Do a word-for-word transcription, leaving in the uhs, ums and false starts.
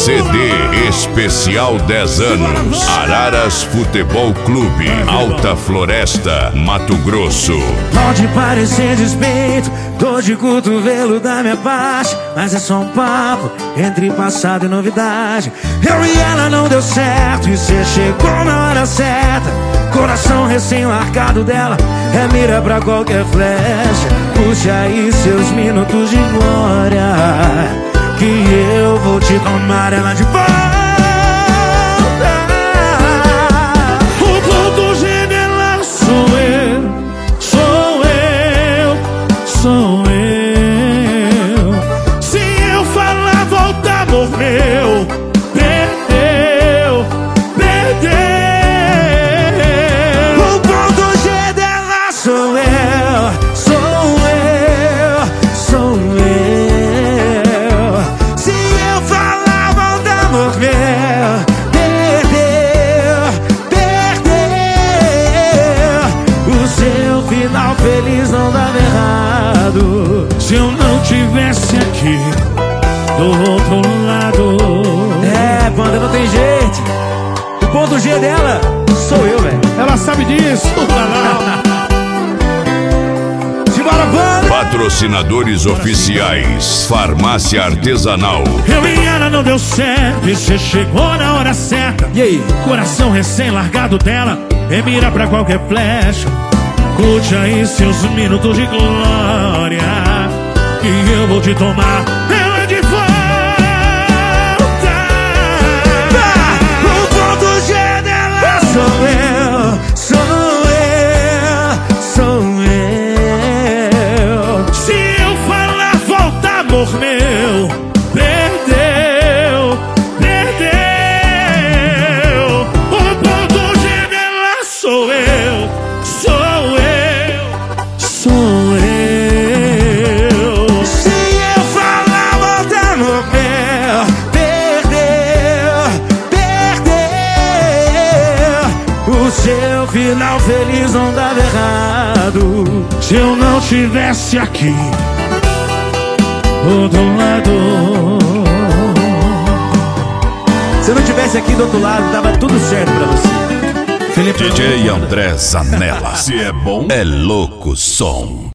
C D especial dez anos. Araras Futebol Clube, Alta Floresta, Mato Grosso. Pode parecer despeito, dor de cotovelo da minha parte, mas é só um papo entre passado e novidade. Eu e ela não deu certo e cê chegou na hora certa. Coração recém-largado dela é mira pra qualquer flecha. Puxe aí seus minutos de glória, que eu vou te tomar ela de volta. O ponto G dela sou eu, sou eu, sou eu. Se eu falar volta, amor meu, perdeu, perdeu. O ponto G dela sou eu, sou eu, sou eu. Se eu falar volta, amor meu, perdeu, perdeu. O seu final feliz não dava errado se eu não tivesse aqui do outro lado. É, banda, não tem jeito. O ponto G dela sou eu, velho. Ela sabe disso. Simbora, banda. Patrocinadores oficiais: Farmácia Artesanal. Eu e ela não deu certo e cê chegou na hora certa. E aí? Coração recém-largado dela é mira pra qualquer flecha. Curte aí seus minutos de glória, que eu vou te tomar ela de volta. O ponto G dela sou eu, sou eu, sou eu. Se eu falar volta, amor meu, perdeu, perdeu. O ponto G dela sou eu, sou eu, sou eu. Se eu falar volta, amor meu, perdeu, perdeu. O seu final feliz não dava errado se eu não tivesse aqui do outro lado. Se eu não tivesse aqui do outro lado, dava tudo certo pra você. Felipe D J André Zanella. Se é bom, é louco som.